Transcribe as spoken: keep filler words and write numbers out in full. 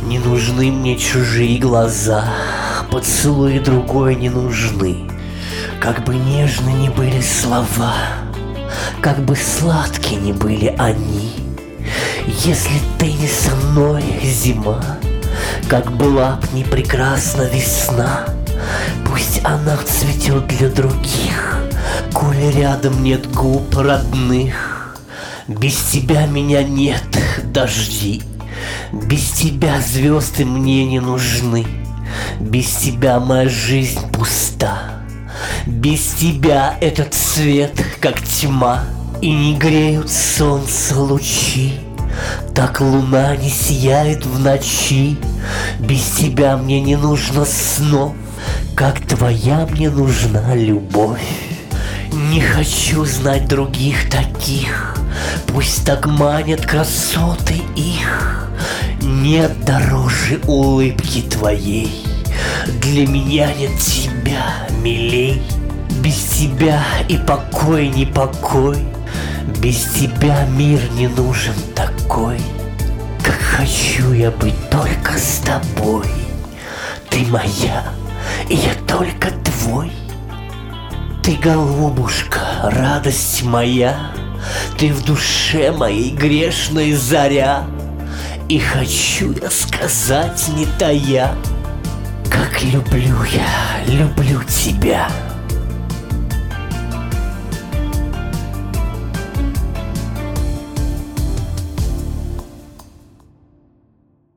Не нужны мне чужие глаза, поцелуи другой не нужны. Как бы нежны ни были слова, как бы сладки ни были они, если ты не со мной, зима, как была б не прекрасна весна, пусть она цветет для других, коли рядом нет губ родных. Без тебя меня нет, дожди, без тебя звезды мне не нужны, без тебя моя жизнь пуста, без тебя этот свет, как тьма, и не греют солнце лучи, так луна не сияет в ночи. Без тебя мне не нужно снов, как твоя мне нужна любовь. Не хочу знать других таких, пусть так манят красоты их. Нет дороже улыбки твоей, для меня нет тебя, милей. Без тебя и покой не покой, без тебя мир не нужен такой. Как хочу я быть только с тобой, ты моя, и я только твой. Ты, голубушка, радость моя, ты в душе моей грешной заря. И хочу я сказать, не тая, как люблю я, люблю тебя.